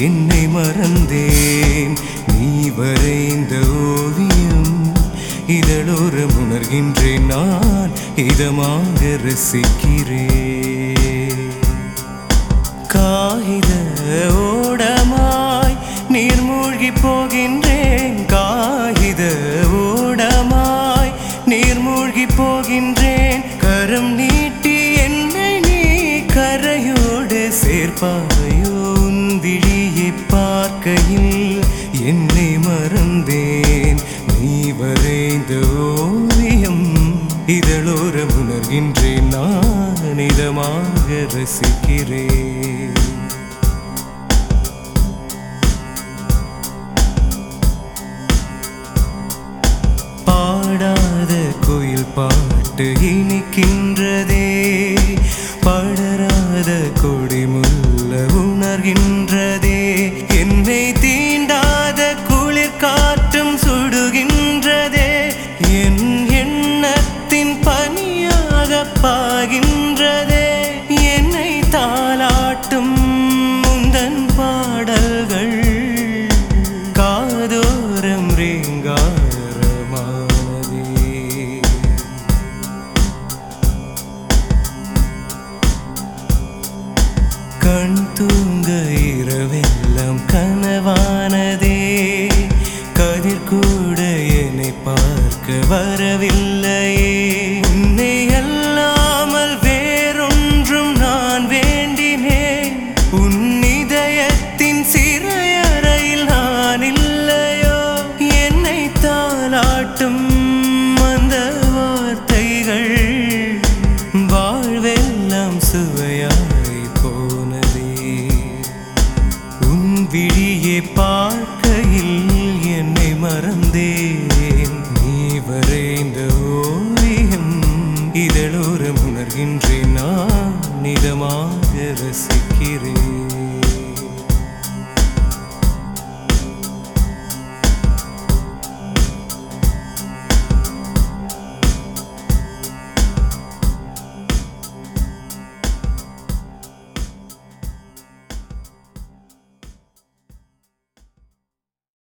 என்னை மறந்தேன். நீ வரைந்த ஓவியம் இதழோரம் உணர்கின்றேன். நான் இதமாக ரசிக்கிறேன். காகித ஓடமாய் நீர்மூழ்கி போகின்றேன். காகித ஓடமாய் நீர்மூழ்கி போகின்றேன். கரம் நீட்டி என்னை நீ கரையோடு சேர்ப்பாயோ? உன் விழியை பார்க்கையில் என்னை மறந்தேன். நீ வரைந்த ஓவியம் இதழோரம் உணர்கின்றேன். நான் இதமாக ரசிக்கிறேன். பாடாத குயில் பாட்டு இனிக்கின்றதே. படராத கொடி முல்ல உணர்கின்றதே. என்னை தீண்டாத குளிர் காற்றும் சுடுகின்றதே. என் எண்ணத்தின் பனியாக பாகின்றதே. என்னை தாலாட்டும் முந்தன் பாடல்கள் காதோரம் ரீங்காரமானதே. கண் தூங்க இரவெல்லாம் கனவானதே. கதிர் கூட என்னை பார்க்க வரவில்லையே. உன்னை அல்லாமல் வேறொன்றும் நான் வேண்டினேன். உன் இதயத்தின் சிறையறையில் நான் இல்லையோ? என்னை தாலாட்டும் அந்த வார்த்தைகள் வாழ்வெல்லாம் சுவையாய் போனதே. உன் விழியை பார்க்கையில் என்னை மறந்தேன். நீ வரைந்த ஓவியம் இதழோரம் உணர்கின்றேன். நான் இதமாக ரசி